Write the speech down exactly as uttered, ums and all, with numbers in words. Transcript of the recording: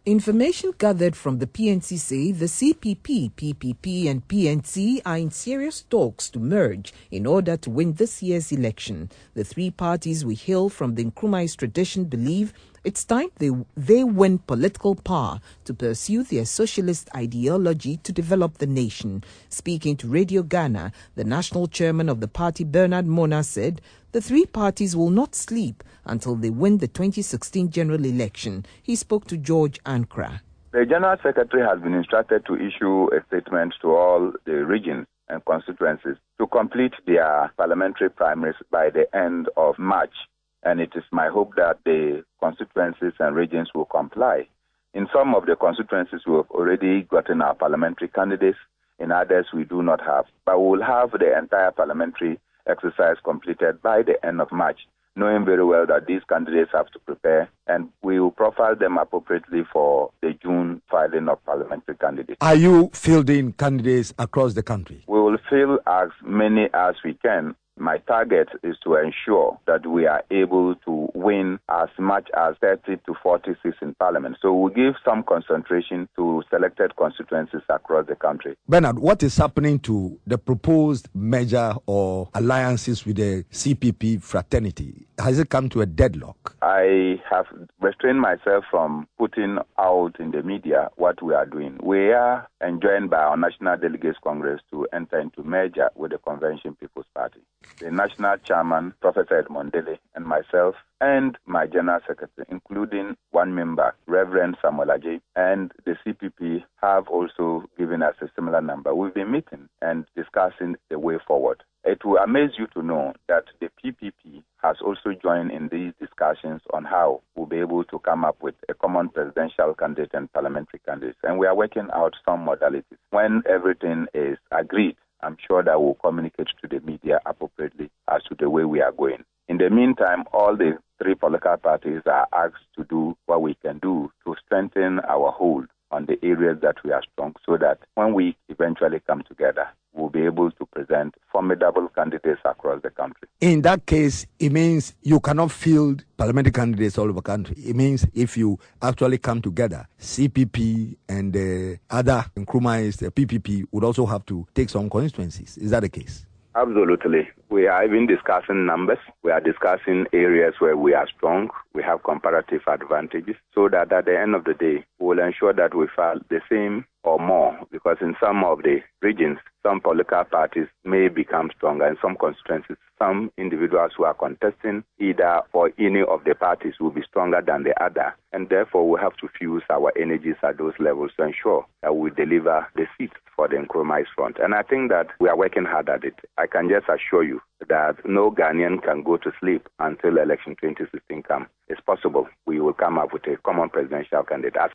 Information gathered from the P N C say the C P P, P P P and P N C are in serious talks to merge in order to win this year's election. The three parties we hail from the Nkrumah's tradition believe it's time they, they win political power to pursue their socialist ideology to develop the nation. Speaking to Radio Ghana, the national chairman of the party, Bernard Mona, said the three parties will not sleep until they win the twenty sixteen general election. He spoke to George Ankra. The General Secretary has been instructed to issue a statement to all the regions and constituencies to complete their parliamentary primaries by the end of March. And it is my hope that the constituencies and regions will comply. In some of the constituencies, we have already gotten our parliamentary candidates. In others, we do not have. But we will have the entire parliamentary exercise completed by the end of March, knowing very well that these candidates have to prepare, and we will profile them appropriately for the June filing of parliamentary candidates. Are you fielding candidates across the country? We will field as many as we can. My target is to ensure that we are able to win as much as thirty to forty seats in Parliament. So we'll give some concentration to selected constituencies across the country. Bernard, what is happening to the proposed merger or alliances with the C P P fraternity? Has it come to a deadlock? I have restrained myself from putting out in the media what we are doing. We are enjoined by our National Delegates Congress to enter into merger with the Convention People's Party. The National Chairman, Professor Edmond Dele, and myself, and my General Secretary, including one member, Reverend Samuel Ajay, and the C P P have also given us a similar number. We've been meeting and discussing the way forward. It will amaze you to know that the P P P has also joined in these discussions on how we'll be able to come up with a common presidential candidate and parliamentary candidates. And we are working out some modalities. When everything is agreed, I'm sure that we'll communicate to the media appropriately as to the way we are going. In the meantime, all the three political parties are asked to do what we can do to strengthen our hold on the areas that we are strong, so that when we eventually come together, we'll be able to present formidable candidates across the country. In that case, it means you cannot field parliamentary candidates all over the country. It means if you actually come together, C P P and the other Nkrumahs, the P P P, would also have to take some constituencies. Is that the case? Absolutely. We are even discussing numbers. We are discussing areas where we are strong. We have comparative advantages, so that at the end of the day, we will ensure that we file the same or more, because in some of the regions, some political parties may become stronger. In some constituencies, some individuals who are contesting either for any of the parties will be stronger than the other. And therefore, we have to fuse our energies at those levels to ensure that we deliver the seats for the Nkrumah's front. And I think that we are working hard at it. I can just assure you that no Ghanaian can go to sleep until election twenty sixteen comes. It's possible we will come up with a common presidential candidate. As